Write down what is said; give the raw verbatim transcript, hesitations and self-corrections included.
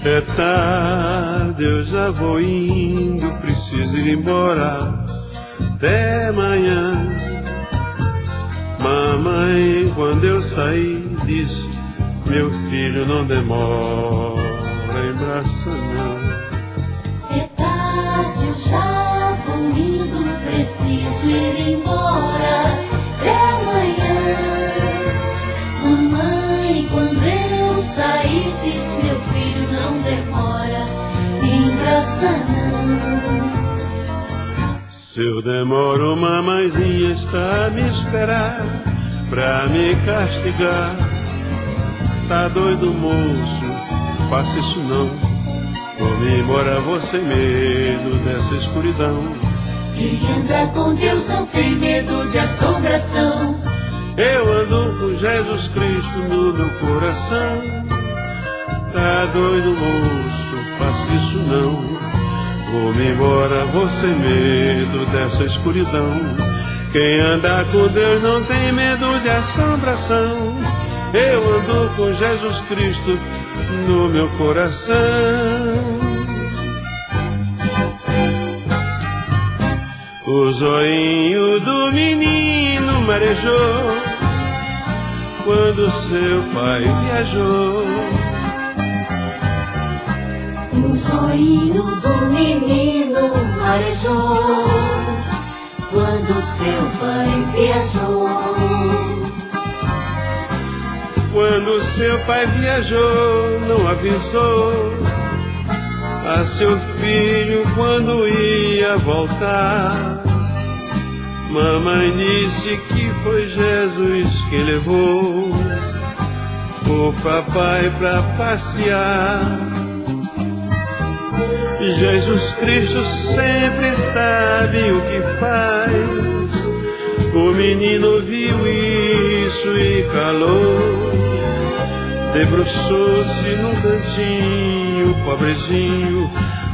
É tarde, eu já vou indo, preciso ir embora. Até amanhã. Mamãe, quando eu saí, disse: meu filho, não demora, embraça não. É tarde, eu já vou indo, preciso ir embora. Até amanhã. Mamãe, quando eu saí, disse: meu filho, não demora, embraça não. Se eu demoro, mamãezinha está a me esperar pra me castigar. Tá doido, moço, faça isso não. Vou-me embora, vou sem medo dessa escuridão. Quem anda com Deus não tem medo de assombração. Eu ando com Jesus Cristo no meu coração. Tá doido, moço, faça isso não. Vou-me embora, vou sem medo dessa escuridão. Quem anda com Deus não tem medo de assombração. Eu ando com Jesus Cristo no meu coração. O zoinho do menino marejou quando seu pai viajou. O zoinho do menino marejou quando seu pai viajou. Quando seu pai viajou, não avisou a seu filho quando ia voltar. Mamãe disse que foi Jesus que levou o papai pra passear. Jesus Cristo sempre sabe o que faz. O menino viu isso e calou. Debruçou-se num cantinho, pobrezinho,